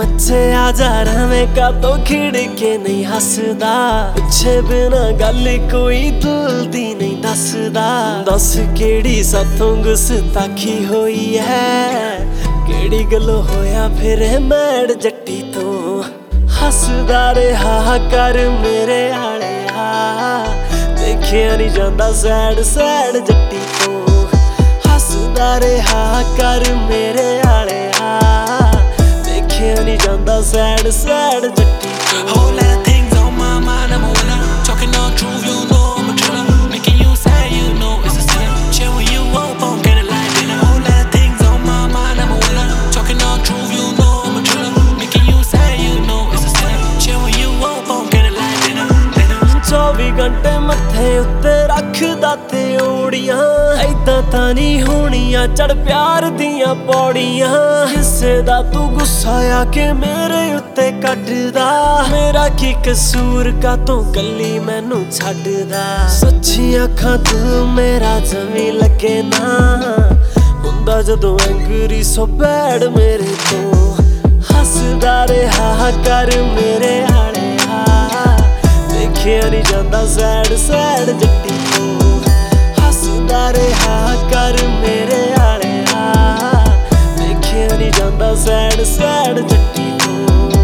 ਮੱਛਿਆ ਜਾਰਾਂ ਮੈਂ ਕਾਤੋਂ ਖਿੜ ਕੇ ਨਹੀਂ ਹੱਸਦਾ, ਪਿੱਛੇ ਬਿਨਾ ਗੱਲ ਕੋਈ ਦਿਲ ਦੀ ਨਹੀਂ ਦੱਸਦਾ। ਦੱਸ ਕਿਹੜੀ ਸਾਥੋਂ ਗੁਸਤਾਖੀ ਹੋਈ ਹੈ, ਕਿਹੜੀ ਗੱਲ ਹੋਇਆ ਫਿਰ ਮੈੜ ਜੱਟੀ ਤੋਂ। ਹੱਸਦਾ ਰਿਹਾ ਕਰ ਮੇਰੇ ਆਲਿਆ, ਦੇਖਿਆ ਨਹੀਂ ਜਾਂਦਾ ਸੈਡ ਸੈਡ ਜੱਟੀ ਤੋਂ। ਹੱਸਦਾ ਰਿਹਾ ਕਰ ਮੇਰੇ ਆਲਿਆ, ਦੇਖਿਆ ਨਹੀਂ ਜਾਂਦਾ ਸੈਡ ਸੈਡ ਜੱਟੀ ਤੋਂ। Whole lot of things on my mind, I'm a winner. Talking all truth, you know I'm a killer. Making you sad, you know it's a sin. Chill when you up on get it like dinner. Whole lot of things on my mind, I'm a winner. Talking all truth, you know I'm a killer. Making you sad, you know it's a sin. Chill when you up on get it like dinner. 24 ਘੰਟੇ ਮੱਥੇ ਉੱਤੇ ਰੱਖਦਾ ਤੇ ਓੜੀਆਂ, ਏਦਾਂ ਤਾਂ ਨਹੀਂ ਹੋਣੀਆਂ ਚੜ ਪਿਆਰ ਦੀਆਂ ਪੌੜੀਆਂ। ਹਿੱਸੇ ਦਾ ਤੂੰ ਗੁੱਸਾ ਆ ਕੇ ਮੇਰੇ ਉੱਤੇ ਕੱਢਦਾ, ਮੇਰਾ ਕੀ ਕਸੂਰ ਕਾਤੋਂ ਕੱਲੀ ਮੈਨੂੰ ਛੱਡਦਾ। ਸੱਚੀਆਂ ਅੱਖਾਂ ਤੂੰ ਮੇਰਾ ਜਮੀ ਲੱਗੇ ਨਾ, ਹੁੰਦਾ ਜਦੋਂ ਐਂਗਰੀ ਸੋ ਬੈਡ ਮੇਰੇ ਤੋਂ। ਹੱਸਦਾ ਰਿਹਾ ਕਰ ਮੇਰੇ ਆਲਿਆ, ਦੇਖਿਆ ਨਹੀਂ ਜਾਂਦਾ ਸੈਡ ਸੈਡ ਜੱਟੀ ਤੋਂ। ਹੱਸਦਾ ਰਿਹਾ ਕਰ ਮੇਰੇ ਆਲਿਆ, ਦੇਖਿਆ ਨਹੀਂ ਜਾਂਦਾ ਸੈਡ ਸੈਡ ਜੱਟੀ ਤੋਂ।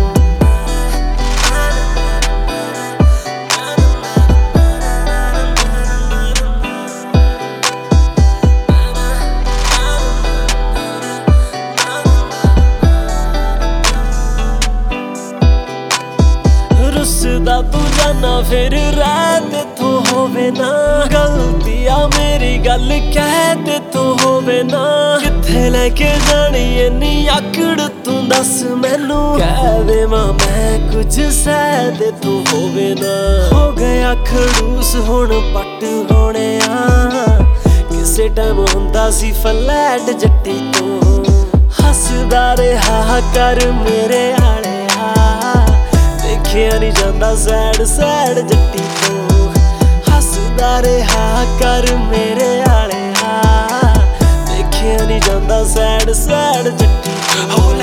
ਰੁੱਸਦਾ ਤੂੰ ਜਾਨਾ ਫਿਰ ਰਹਿ ਤੇਥੋਂ ਹੋਵੇ ਨਾ, ਗਲਤੀ ਆ ਮੇਰੀ ਗੱਲ ਕਹਿ ਤੇਥੋਂ ਹੋਵੇ ਨਾ। ਕਿੱਥੇ ਲੈ ਕੇ ਜਾਣੀ ਇੰਨੀ ਆਕੜ ਤੂੰ ਦੱਸ ਮੈਨੂੰ, ਕਹਿ ਦੇਵਾਂ ਮੈਂ ਕੁਝ ਸਹਿ ਦੇ ਤੂੰ ਹੋਵੇ ਨਾ। ਹੋ ਗਿਆ ਖੜੂਸ ਹੁਣ ਪੱਟ ਹੋਣੇ ਆ, ਕਿਸੇ ਟਾਈਮ ਹੁੰਦਾ ਸੀ ਫਲੈਟ ਜੱਟੀ ਤੋਂ। ਹੱਸਦਾ ਰਿਹਾ ਕਰ ਮੇਰੇ ਆਲਿਆ, ਦੇਖਿਆ ਨਹੀਂ ਜਾਂਦਾ ਸੈਡ ਸੈਡ ਜੱਟੀ ਤੋਂ। ਹੱਸਦਾ ਰਿਹਾ ਕਰ ਮੇਰੇ ਆਲਿਆ, ਦੇਖਿਆ ਨਹੀਂ ਜਾਂਦਾ ਸੈਡ ਸੈਡ ਜੱਟੀ ਤੋਂ।